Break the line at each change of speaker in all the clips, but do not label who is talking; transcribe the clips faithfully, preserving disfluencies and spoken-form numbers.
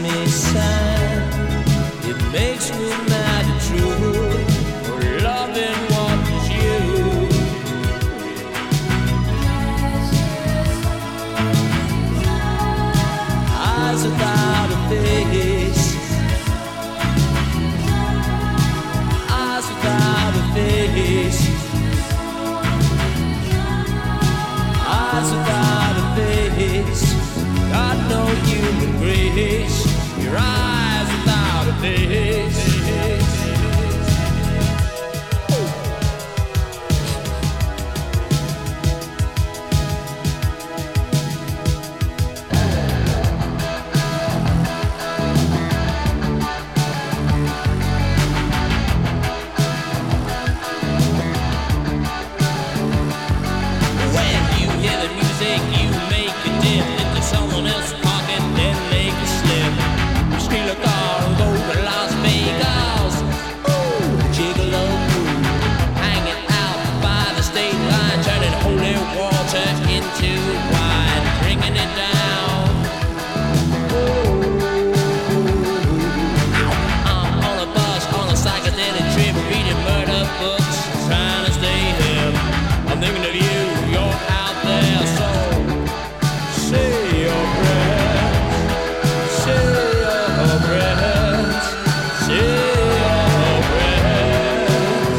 me sad. It makes me mad and true for loving what is you. Eyes without a face, eyes without a face, eyes without a face. Got no human grace. Your eyes without a face. When you hear the music, you make a dip into someone else's pocket, then make a slip. You steal a car and go to Las Vegas. Ooh, gigolo, hanging out by the state line, turning holy water into wine, drinking it down. Ooh, I'm on a bus on a psychedelic trip, reading murder books, trying to stay hip. I'm thinking of you, you're out there, so say your prayers, say your prayers, say your prayers.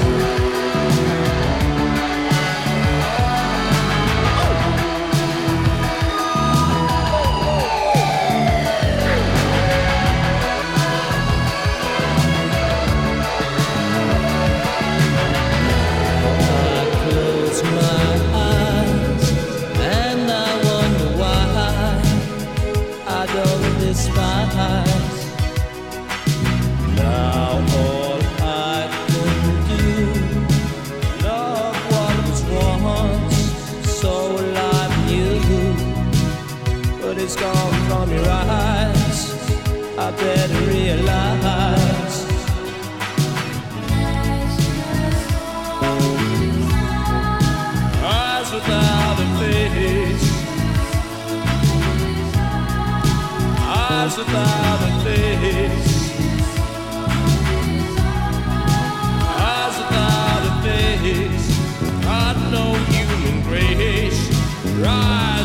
I close my eyes and I wonder why I don't despise. Now all I can do, love what was once so alive in you, but it's gone from your eyes. I better realize. Eyes without a face, eyes without a face, eyes without a face. Got no human grace. Right.